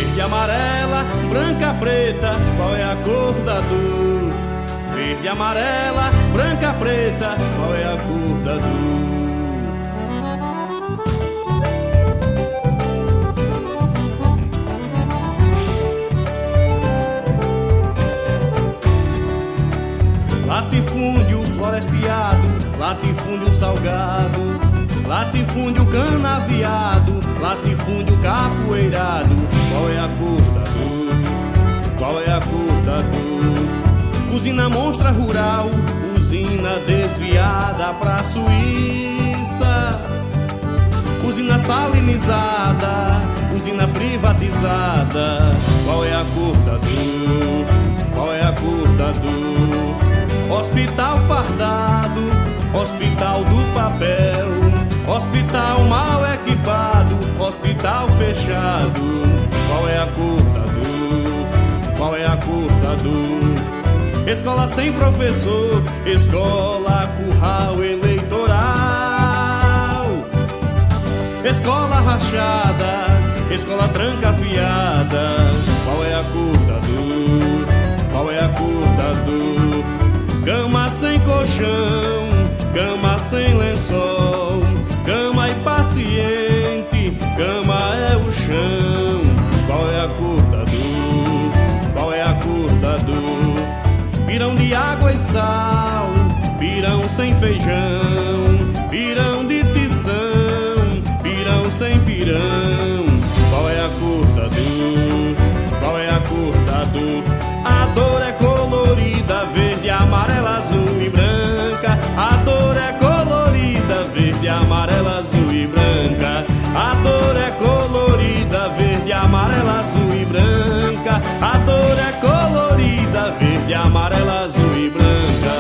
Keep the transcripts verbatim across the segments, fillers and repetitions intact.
Verde, amarela, branca, preta, qual é a cor da dor? Verde, amarela, branca, preta, qual é a cor da dor? Latifúndio floresteado, latifúndio salgado, latifúndio canaviado, latifúndio capoeirado. Qual é a cor da dor? Qual é a cor da dor? Usina monstra rural, usina desviada pra Suíça, usina salinizada, usina privatizada. Qual é a cor da dor? Qual é a cor da dor? Hospital fardado, hospital do papel, hospital mal equipado, hospital fechado. Qual é a cor da dor? Qual é a cor da dor? Escola sem professor, escola curral eleitoral, escola rachada, escola trancafiada. Qual é a cor da dor? Qual é a cor da dor? Cama sem colchão, cama sem lençol, cama e paciente, cama é o chão. Qual é a cor da dor? Qual é a cor da dor? Pirão de água e sal, pirão sem feijão, pirão de tição, pirão sem pirão. Qual é a cor da dor? Qual é a cor da dor? A dor é colorida, verde, amarela, azul e branca. A dor é colorida, verde, amarela, azul e branca. A dor é colorida, verde, amarela, azul e branca. A dor é colorida, verde, amarela, azul e branca.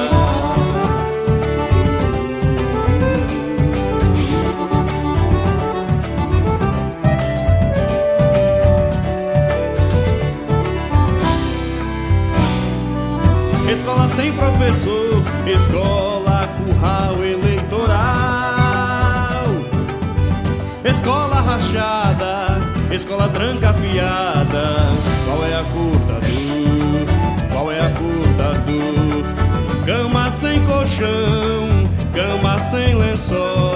Escola sem professor, escola curral eleitoral, escola rachada, escola trancafiada. Qual é a cor da dor? Qual é a cor da dor? Cama sem colchão, cama sem lençol,